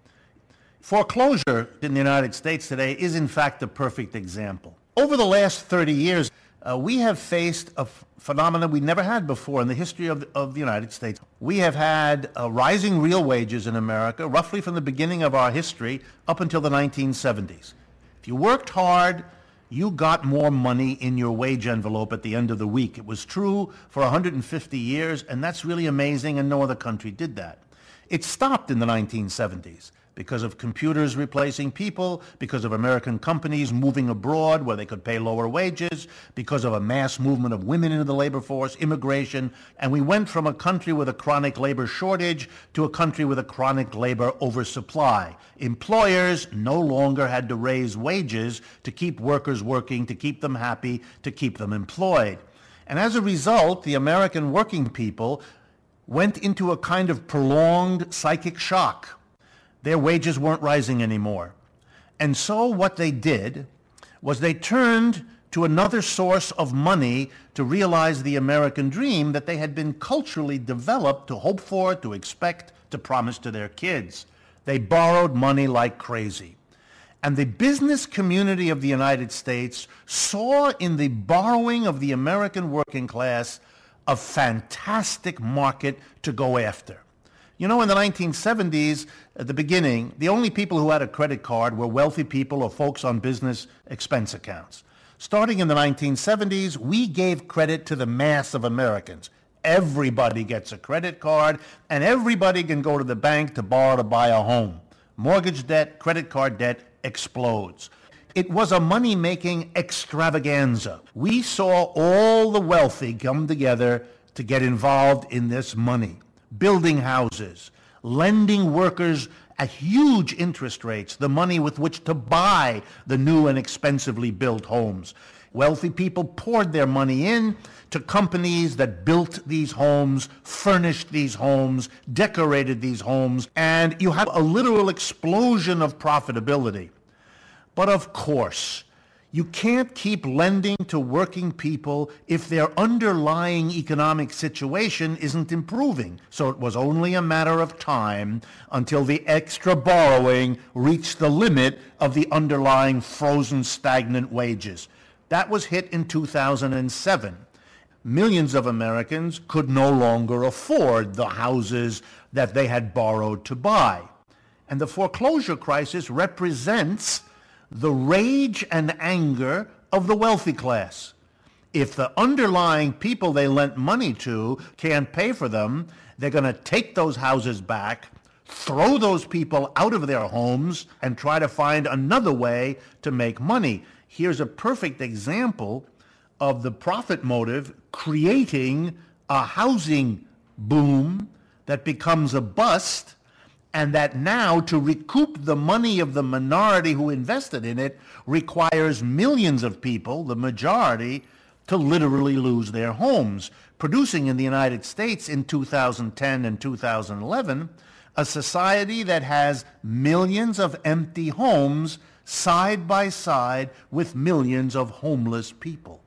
Foreclosure in the United States today is in fact a perfect example. Over the last thirty years, uh, we have faced a f- phenomenon we never had before in the history of, of the United States. We have had uh, rising real wages in America, roughly from the beginning of our history up until the nineteen seventies. If you worked hard, you got more money in your wage envelope at the end of the week. It was true for one hundred fifty years, and that's really amazing, and no other country did that. It stopped in the nineteen seventies. Because of computers replacing people, because of American companies moving abroad where they could pay lower wages, because of a mass movement of women into the labor force, immigration, and we went from a country with a chronic labor shortage to a country with a chronic labor oversupply. Employers no longer had to raise wages to keep workers working, to keep them happy, to keep them employed. And as a result, the American working people went into a kind of prolonged psychic shock. Their wages weren't rising anymore. And so what they did was they turned to another source of money to realize the American dream that they had been culturally developed to hope for, to expect, to promise to their kids. They borrowed money like crazy. And the business community of the United States saw in the borrowing of the American working class a fantastic market to go after. You know, in the nineteen seventies, at the beginning, the only people who had a credit card were wealthy people or folks on business expense accounts. Starting in the nineteen seventies, we gave credit to the mass of Americans. Everybody gets a credit card, and everybody can go to the bank to borrow to buy a home. Mortgage debt, credit card debt explodes. It was a money-making extravaganza. We saw all the wealthy come together to get involved in this money. Building houses, lending workers at huge interest rates, the money with which to buy the new and expensively built homes. Wealthy people poured their money in to companies that built these homes, furnished these homes, decorated these homes, and you had a literal explosion of profitability. But of course, you can't keep lending to working people if their underlying economic situation isn't improving. So it was only a matter of time until the extra borrowing reached the limit of the underlying frozen, stagnant wages. That was hit in two thousand seven. Millions of Americans could no longer afford the houses that they had borrowed to buy. And the foreclosure crisis represents the rage and anger of the wealthy class. If the underlying people they lent money to can't pay for them, they're going to take those houses back, throw those people out of their homes, and try to find another way to make money. Here's a perfect example of the profit motive creating a housing boom that becomes a bust, and that now to recoup the money of the minority who invested in it requires millions of people, the majority, to literally lose their homes, producing in the United States in two thousand ten and two thousand eleven a society that has millions of empty homes side by side with millions of homeless people.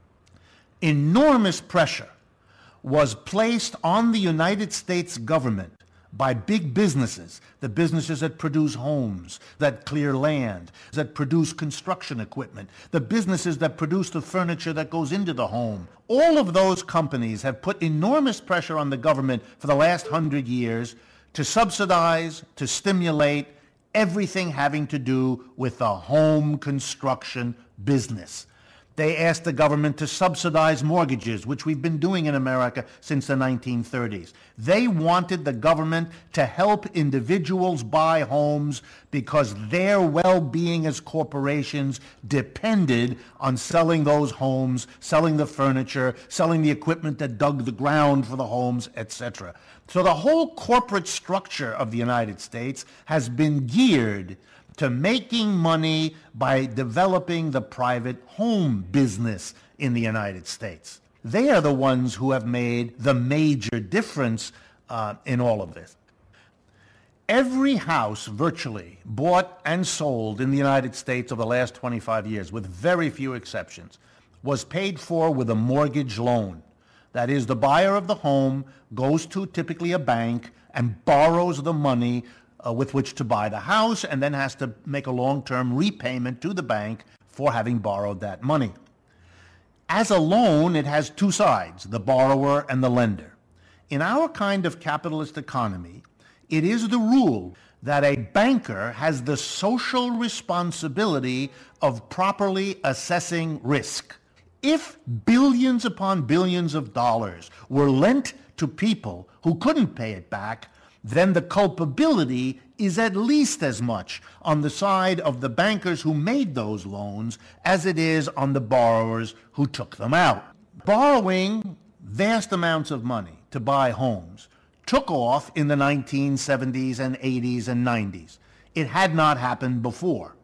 Enormous pressure was placed on the United States government by big businesses, the businesses that produce homes, that clear land, that produce construction equipment, the businesses that produce the furniture that goes into the home. All of those companies have put enormous pressure on the government for the last hundred years to subsidize, to stimulate everything having to do with the home construction business. They asked the government to subsidize mortgages, which we've been doing in America since the nineteen thirties. They wanted the government to help individuals buy homes because their well-being as corporations depended on selling those homes, selling the furniture, selling the equipment that dug the ground for the homes, et cetera. So the whole corporate structure of the United States has been geared to making money by developing the private home business in the United States. They are the ones who have made the major difference uh, in all of this. Every house virtually bought and sold in the United States over the last twenty-five years, with very few exceptions, was paid for with a mortgage loan. That is, the buyer of the home goes to typically a bank and borrows the money uh, with which to buy the house, and then has to make a long-term repayment to the bank for having borrowed that money. As a loan, it has two sides, the borrower and the lender. In our kind of capitalist economy, it is the rule that a banker has the social responsibility of properly assessing risk. If billions upon billions of dollars were lent to people who couldn't pay it back, then the culpability is at least as much on the side of the bankers who made those loans as it is on the borrowers who took them out. Borrowing vast amounts of money to buy homes took off in the nineteen seventies and eighties and nineties. It had not happened before.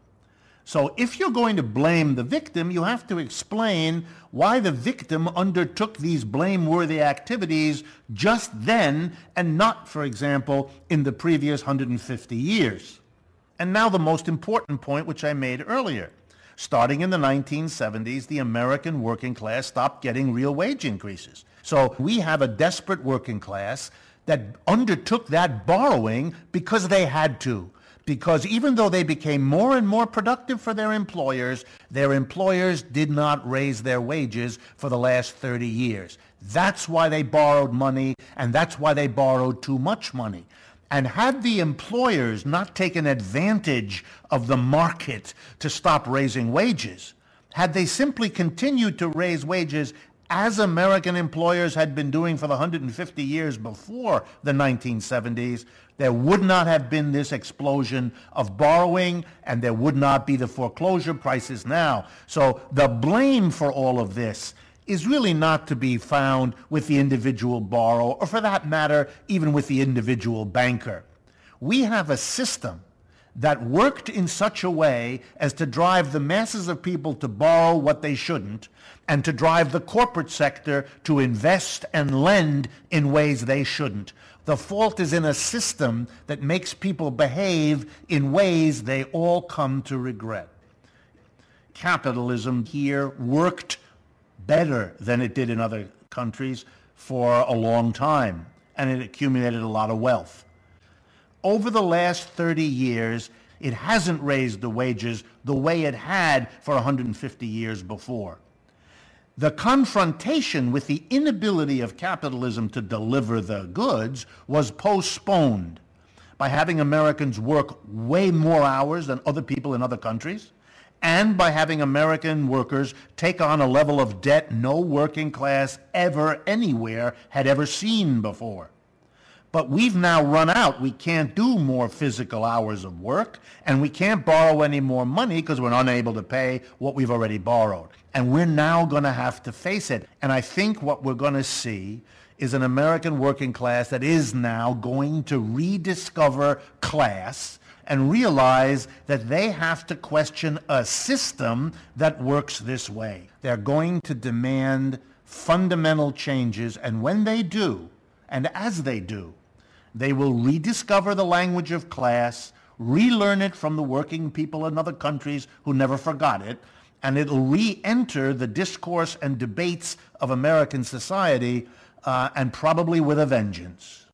So if you're going to blame the victim, you have to explain why the victim undertook these blameworthy activities just then and not, for example, in the previous one hundred fifty years. And now the most important point, which I made earlier. Starting in the nineteen seventies, the American working class stopped getting real wage increases. So we have a desperate working class that undertook that borrowing because they had to. Because even though they became more and more productive for their employers, their employers did not raise their wages for the last thirty years. That's why they borrowed money, and that's why they borrowed too much money. And had the employers not taken advantage of the market to stop raising wages, had they simply continued to raise wages as American employers had been doing for the one hundred fifty years before the nineteen seventies, there would not have been this explosion of borrowing, and there would not be the foreclosure prices now. So the blame for all of this is really not to be found with the individual borrower, or for that matter, even with the individual banker. We have a system that worked in such a way as to drive the masses of people to borrow what they shouldn't, and to drive the corporate sector to invest and lend in ways they shouldn't. The fault is in a system that makes people behave in ways they all come to regret. Capitalism here worked better than it did in other countries for a long time, and it accumulated a lot of wealth. Over the last thirty years, it hasn't raised the wages the way it had for one hundred fifty years before. The confrontation with the inability of capitalism to deliver the goods was postponed by having Americans work way more hours than other people in other countries, and by having American workers take on a level of debt no working class ever anywhere had ever seen before. But we've now run out. We can't do more physical hours of work, and we can't borrow any more money because we're unable to pay what we've already borrowed. And we're now going to have to face it. And I think what we're going to see is an American working class that is now going to rediscover class and realize that they have to question a system that works this way. They're going to demand fundamental changes, and when they do, and as they do, they will rediscover the language of class, relearn it from the working people in other countries who never forgot it, and it'll re-enter the discourse and debates of American society, uh, and probably with a vengeance.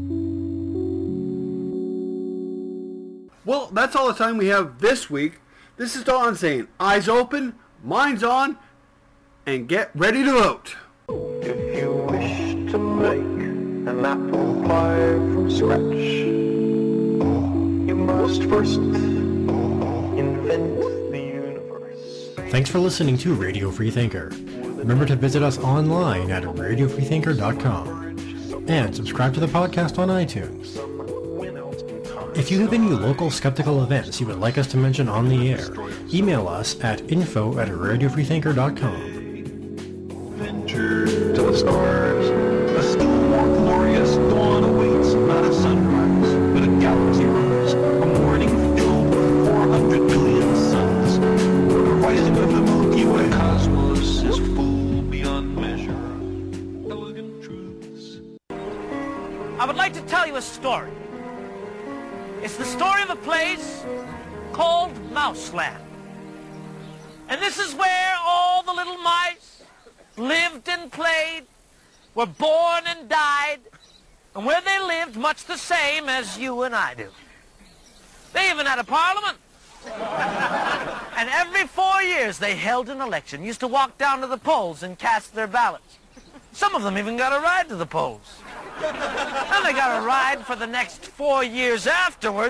Well, that's all the time we have this week. This is Don saying, eyes open, minds on, and get ready to vote.
If you wish to make an apple pie from scratch, you must first invent the universe.
Thanks for listening to Radio Free Thinker. Remember to visit us online at radio free thinker dot com and subscribe to the podcast on iTunes. If you have any local skeptical events you would like us to mention on the air, email us at info at radio free thinker dot com.
Venture to the stars. A still more glorious dawn awaits, not a sunrise, but a galaxy rise. A morning filled with four hundred
story. It's the story of a place called Mouseland. And this is where all the little mice lived and played, were born and died, and where they lived much the same as you and I do. They even had a parliament. And every four years they held an election, used to walk down to the polls and cast their ballots. Some of them even got a ride to the polls. And they got a ride for the next four years afterwards.